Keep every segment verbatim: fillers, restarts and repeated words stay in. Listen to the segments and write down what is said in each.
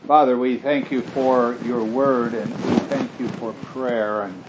Father, we thank you for your word, and we thank you for prayer. And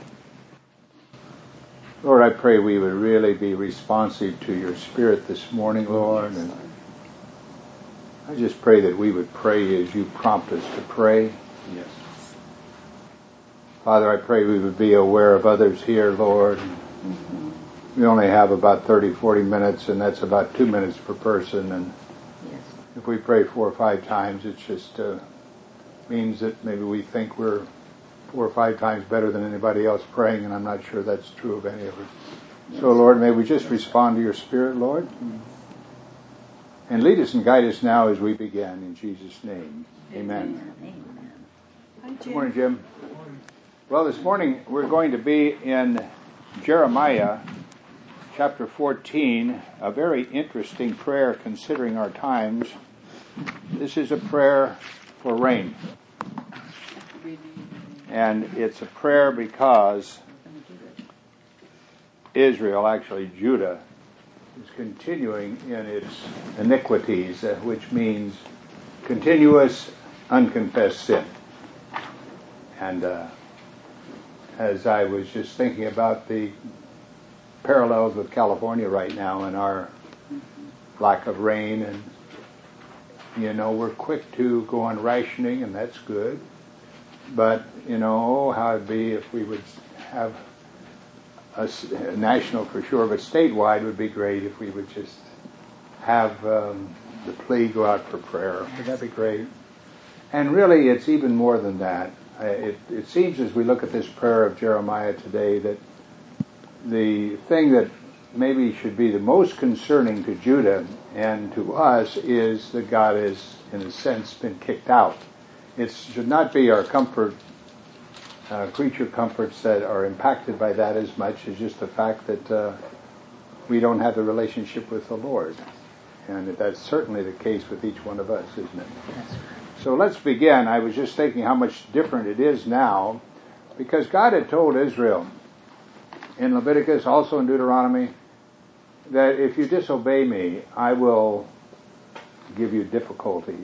Lord, I pray we would really be responsive to your Spirit this morning, Lord. And I just pray that we would pray as you prompt us to pray. Yes. Father, I pray we would be aware of others here, Lord. Mm-hmm. We only have about thirty, forty minutes, and that's about two minutes per person. And yes. If we pray four or five times, it just uh, means that maybe we think we're four or five times better than anybody else praying, and I'm not sure that's true of any of us. Yes. So, Lord, may we just respond to your Spirit, Lord. Mm-hmm. And lead us and guide us now as we begin, in Jesus' name. Amen. Amen. Amen. Good morning, Jim. Well, this morning we're going to be in Jeremiah chapter fourteen, a very interesting prayer considering our times. This is a prayer for rain. And it's a prayer because Israel, actually Judah, is continuing in its iniquities, uh, which means continuous, unconfessed sin. And uh, as I was just thinking about the parallels with California right now and our lack of rain, and you know, we're quick to go on rationing, and that's good. But, you know, how it'd be if we would have a, a national for sure, but statewide would be great if we would just have um, the plea go out for prayer. Would that be great? And really, it's even more than that. It, it seems as we look at this prayer of Jeremiah today that the thing that maybe should be the most concerning to Judah and to us is that God has, in a sense, been kicked out. It should not be our comfort, uh, creature comforts that are impacted by that as much as just the fact that uh, we don't have the relationship with the Lord. And that's certainly the case with each one of us, isn't it? That's right. So let's begin. I was just thinking how much different it is now, because God had told Israel in Leviticus, also in Deuteronomy, that if you disobey me, I will give you difficulties.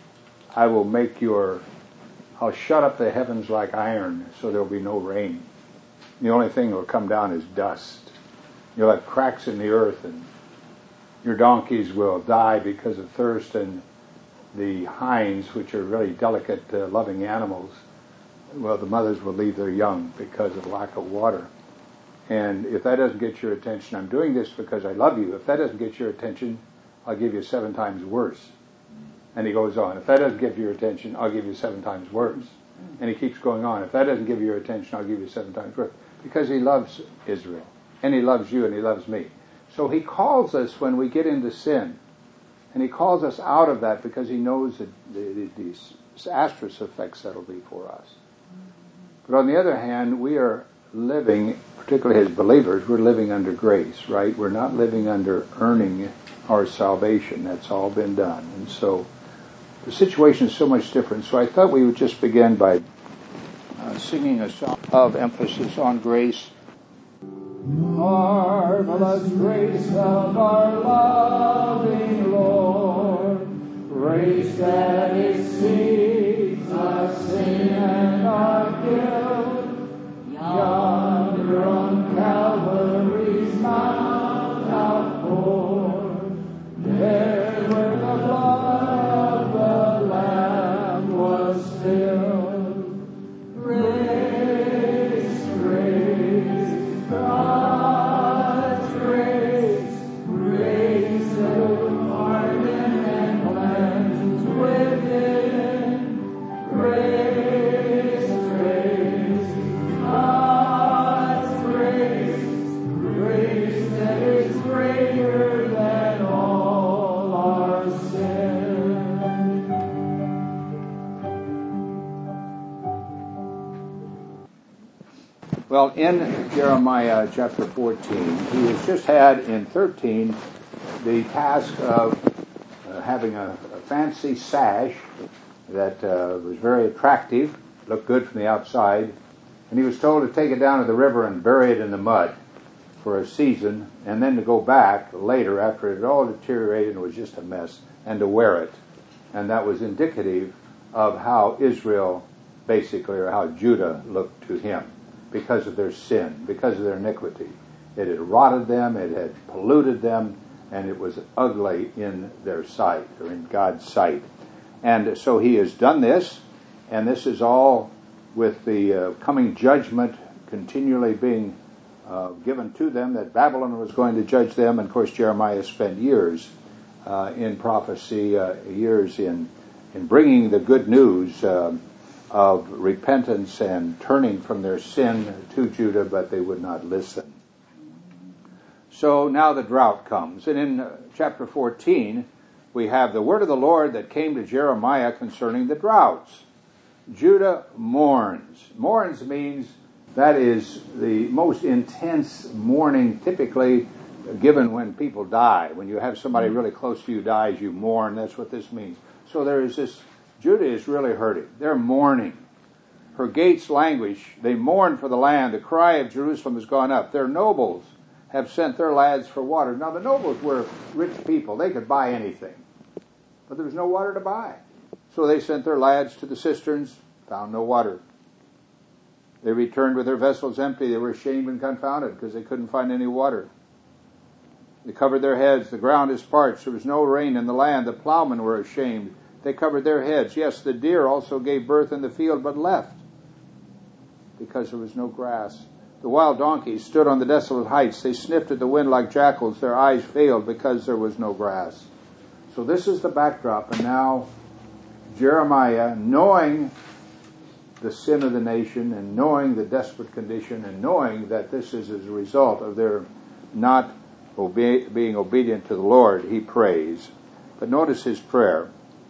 I will make your, I'll shut up the heavens like iron, so there will be no rain. The only thing that will come down is dust. You'll have cracks in the earth, and your donkeys will die because of thirst, and the hinds, which are really delicate, uh, loving animals, well, the mothers will leave their young because of lack of water. And if that doesn't get your attention, I'm doing this because I love you. If that doesn't get your attention, I'll give you seven times worse. And he goes on. If that doesn't give your attention, I'll give you seven times worse. And he keeps going on. If that doesn't give you your attention, I'll give you seven times worse. Because he loves Israel. And he loves you and he loves me. So he calls us when we get into sin. And he calls us out of that because he knows the, the, the disastrous effects that'll be for us. But on the other hand, we are living, particularly as believers, we're living under grace, right? We're not living under earning our salvation. That's all been done. And so the situation is so much different. So I thought we would just begin by uh, singing a song of emphasis on grace. Marvelous grace of our loving Lord, grace that exceeds our sin and our guilt, yonder on Calvary's mount outpoured, there where the blood of the Lamb was spilled. Grace, grace, God's grace, grace of pardon and cleanse within. Grace, grace, God's grace, grace that is greater than all our sin. Well, in Jeremiah chapter fourteen, he has just had in thirteen the task of uh, having a, a fancy sash that uh, was very attractive, looked good from the outside, and he was told to take it down to the river and bury it in the mud for a season, and then to go back later after it had all deteriorated and was just a mess, and to wear it. And that was indicative of how Israel, basically, or how Judah looked to him because of their sin, because of their iniquity. It had rotted them, it had polluted them, and it was ugly in their sight, or in God's sight. And so he has done this, and this is all with the uh, coming judgment continually being uh, given to them, that Babylon was going to judge them. And of course Jeremiah spent years uh, in prophecy, uh, years in, in bringing the good news uh, of repentance and turning from their sin to Judah, but they would not listen. So now the drought comes. And in uh, chapter fourteen, we have the word of the Lord that came to Jeremiah concerning the droughts. Judah mourns. Mourns means that is the most intense mourning typically given when people die. When you have somebody really close to you dies, you mourn. That's what this means. So there is this, Judah is really hurting. They're mourning. Her gates languish. They mourn for the land. The cry of Jerusalem has gone up. Their nobles have sent their lads for water. Now the nobles were rich people. They could buy anything. But there was no water to buy. So they sent their lads to the cisterns, found no water. They returned with their vessels empty. They were ashamed and confounded because they couldn't find any water. They covered their heads. The ground is parched. There was no rain in the land. The plowmen were ashamed. They covered their heads. Yes, the deer also gave birth in the field, but left because there was no grass. The wild donkeys stood on the desolate heights. They sniffed at the wind like jackals. Their eyes failed because there was no grass. So this is the backdrop. And now Jeremiah, knowing the sin of the nation and knowing the desperate condition and knowing that this is as a result of their not obe- being obedient to the Lord, he prays. But notice his prayer.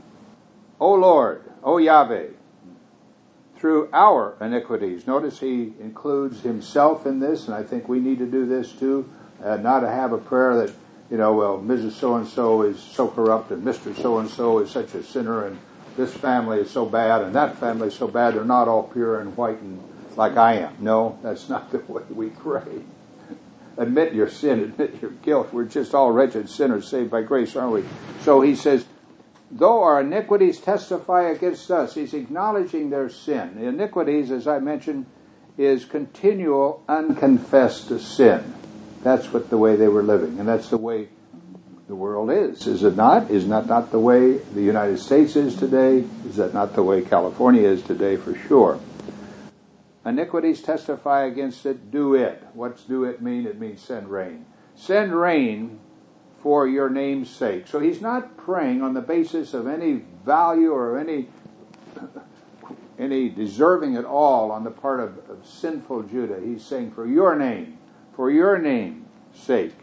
O Lord, O Yahweh, through our iniquities. Notice he includes himself in this, and I think we need to do this too. Uh, not to have a prayer that, you know, well, Missus So-and-so is so corrupt and Mister So-and-so is such a sinner and this family is so bad and that family is so bad. They're not all pure and white and like I am. No, that's not the way we pray. Admit your sin, admit your guilt. We're just all wretched sinners saved by grace, aren't we? So he says, though our iniquities testify against us, he's acknowledging their sin. The iniquities, as I mentioned, is continual, unconfessed sin. That's what the way they were living, and that's the way the world is. Is it not? Is that not the way the United States is today? Is that not the way California is today for sure? Iniquities testify against it, do it. What's do it mean? It means send rain. Send rain for your name's sake. So he's not praying on the basis of any value or any any deserving at all on the part of, of sinful Judah. He's saying for your name, for your name's sake.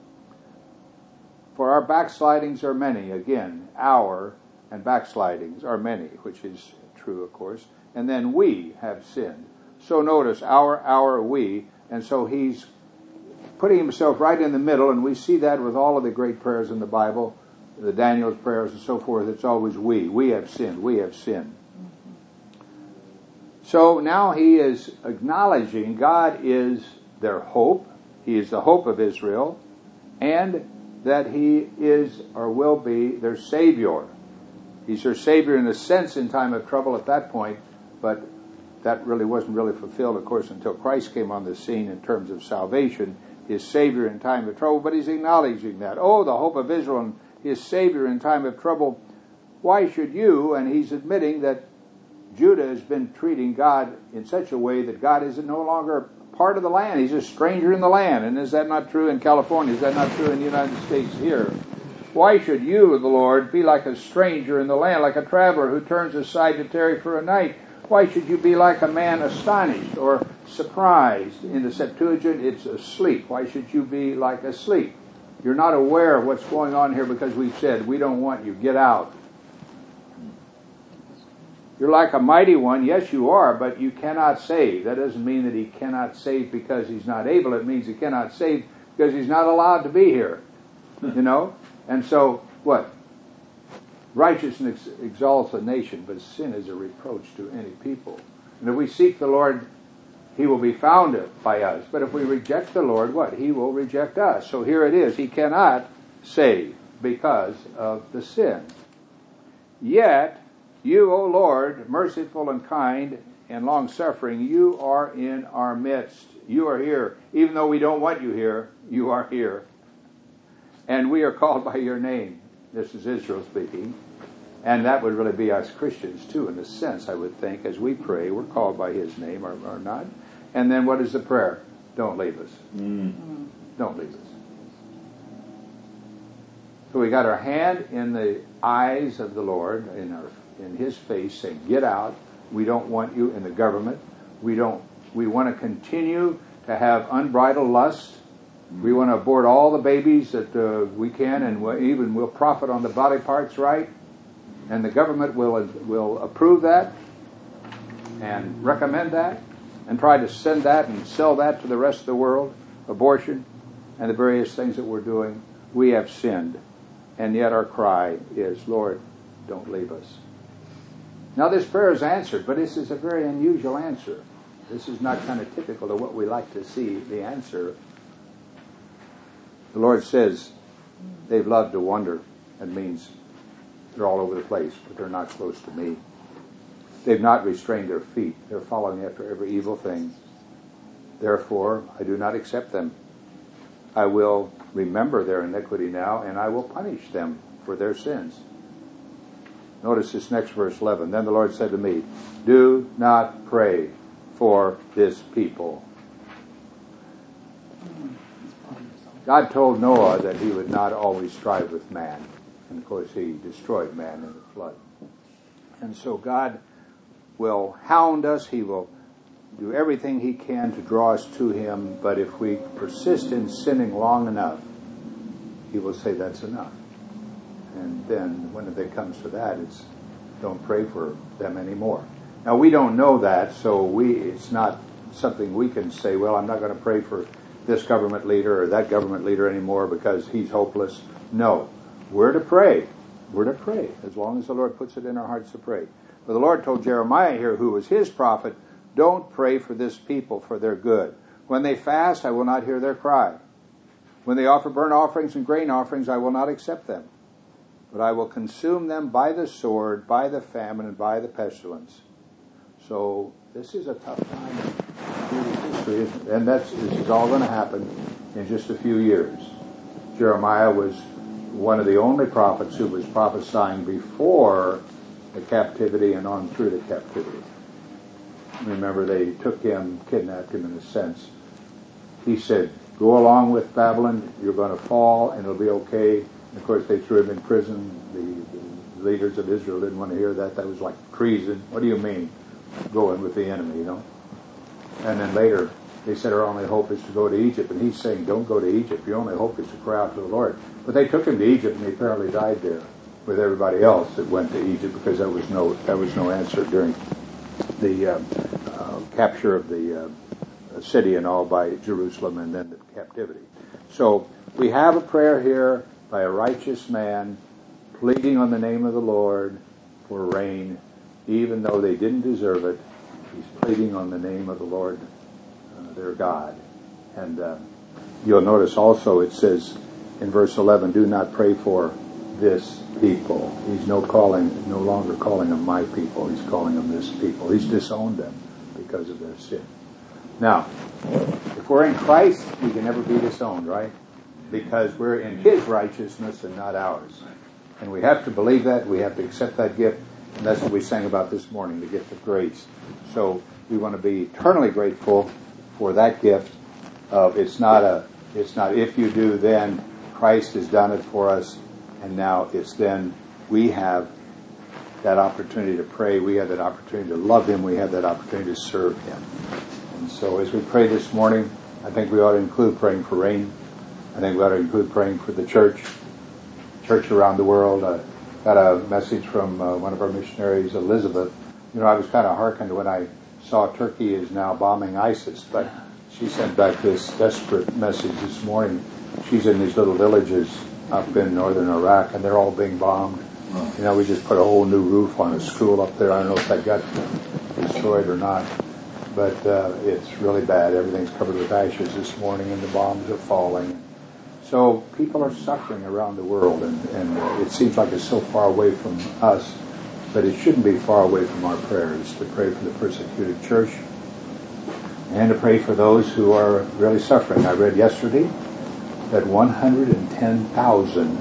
For our backslidings are many. Again, our and backslidings are many, which is true, of course. And then we have sinned. So notice, our, our, we. And so he's putting himself right in the middle, and we see that with all of the great prayers in the Bible, the Daniel's prayers and so forth. It's always we. We have sinned. We have sinned. So now he is acknowledging God is their hope. He is the hope of Israel, and that he is or will be their Savior. He's their Savior in a sense in time of trouble at that point, but that really wasn't really fulfilled, of course, until Christ came on the scene in terms of salvation, his Savior in time of trouble. But he's acknowledging that. Oh, the hope of Israel and his Savior in time of trouble. Why should you? And he's admitting that Judah has been treating God in such a way that God is no longer part of the land. He's a stranger in the land. And is that not true in California? Is that not true in the United States here? Why should you, the Lord, be like a stranger in the land, like a traveler who turns aside to tarry for a night? Why should you be like a man astonished or surprised? In the Septuagint, it's asleep. Why should you be like asleep? You're not aware of what's going on here because we've said, we don't want you. Get out. You're like a mighty one. Yes, you are, but you cannot save. That doesn't mean that he cannot save because he's not able. It means he cannot save because he's not allowed to be here. You know? And so, what? Righteousness exalts a nation, but sin is a reproach to any people. And if we seek the Lord, he will be found by us. But if we reject the Lord, what? He will reject us. So here it is. He cannot save because of the sin. Yet, You, O Lord, merciful and kind and long-suffering, you are in our midst. You are here. Even though we don't want you here, you are here. And we are called by your name. This is Israel speaking. And that would really be us Christians too, in a sense, I would think. As we pray, we're called by his name or, or not. And then what is the prayer? Don't leave us. Mm. Don't leave us. So we got our hand in the eyes of the Lord, in our in his face, saying, get out. We don't want you in the government. We don't. We want to continue to have unbridled lust. We want to abort all the babies that uh, we can, and we'll, even we'll profit on the body parts, right? And the government will will approve that and recommend that and try to send that and sell that to the rest of the world, abortion and the various things that we're doing. We have sinned, and yet our cry is, Lord, don't leave us. Now this prayer is answered, but this is a very unusual answer. This is not kind of typical of what we like to see, the answer. The Lord says they've loved to wander. That means they're all over the place, but they're not close to me. They've not restrained their feet. They're following after every evil thing. Therefore, I do not accept them. I will remember their iniquity now, and I will punish them for their sins. Notice this next verse eleven. Then the Lord said to me, do not pray for this people. God told Noah that he would not always strive with man. And of course he destroyed man in the flood. And so God will hound us. He will do everything he can to draw us to him. But if we persist in sinning long enough, he will say that's enough. And then when it comes to that, it's don't pray for them anymore. Now we don't know that, so we it's not something we can say, well, I'm not going to pray for this government leader or that government leader anymore because he's hopeless. No. We're to pray. We're to pray as long as the Lord puts it in our hearts to pray. But the Lord told Jeremiah here, who was his prophet, don't pray for this people for their good. When they fast, I will not hear their cry. When they offer burnt offerings and grain offerings, I will not accept them. But I will consume them by the sword, by the famine, and by the pestilence. So this is a tough time in history, isn't it? And that's, this is all going to happen in just a few years. Jeremiah was one of the only prophets who was prophesying before the captivity and on through the captivity. Remember, they took him, kidnapped him in a sense. He said, go along with Babylon, you're going to fall, and it'll be okay. And of course, they threw him in prison. The, the leaders of Israel didn't want to hear that. That was like treason. What do you mean, going with the enemy, you know? And then later, they said our only hope is to go to Egypt. And he's saying, don't go to Egypt. Your only hope is to cry out to the Lord. But they took him to Egypt, and he apparently died there with everybody else that went to Egypt because there was no there was no answer during the uh, uh, capture of the uh, city and all by Jerusalem and then the captivity. So we have a prayer here by a righteous man pleading on the name of the Lord for rain, even though they didn't deserve it. He's pleading on the name of the Lord, uh, their God. And uh, you'll notice also it says in verse eleven, do not pray for this people. He's no calling, no longer calling them my people. He's calling them this people. He's disowned them because of their sin. Now, if we're in Christ, we can never be disowned, right? Because we're in his righteousness and not ours. And we have to believe that. We have to accept that gift. And that's what we sang about this morning, the gift of grace. So we want to be eternally grateful for that gift of it's not a, it's not if you do, then Christ has done it for us. And now it's then we have that opportunity to pray. We have that opportunity to love him. We have that opportunity to serve him. And so as we pray this morning, I think we ought to include praying for rain. I think we ought to include praying for the church, church around the world. I got a message from uh, one of our missionaries, Elizabeth. You know, I was kind of hearkened when I saw Turkey is now bombing ISIS, but she sent back this desperate message this morning. She's in these little villages up in northern Iraq, and they're all being bombed. You know, we just put a whole new roof on a school up there. I don't know if that got destroyed or not, but uh, it's really bad. Everything's covered with ashes this morning, and the bombs are falling. So people are suffering around the world, and, and uh, it seems like it's so far away from us. But it shouldn't be far away from our prayers to pray for the persecuted church and to pray for those who are really suffering. I read yesterday that one hundred ten thousand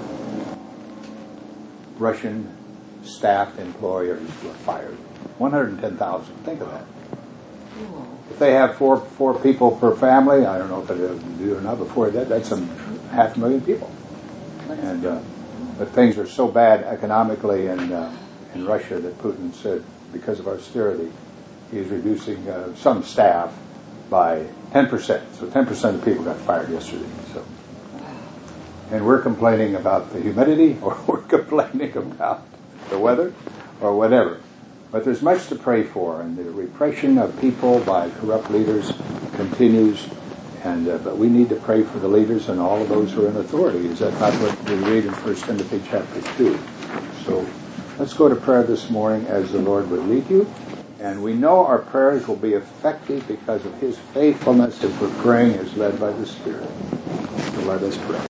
Russian staff employers were fired. one hundred ten thousand. Think of that. If they have four four people per family, I don't know if they do or not, before that, that's a half a million people. And uh, but things are so bad economically in uh, in Russia that Putin said, because of austerity, he is reducing uh, some staff by ten percent. So ten percent of people got fired yesterday. So, and we're complaining about the humidity, or we're complaining about the weather, or whatever. But there's much to pray for, and the repression of people by corrupt leaders continues. And uh, but we need to pray for the leaders and all of those who are in authority. Is that not what we read in First Timothy chapter two? So let's go to prayer this morning as the Lord would lead you. And we know our prayers will be effective because of His faithfulness if we're praying as led by the Spirit. So let us pray.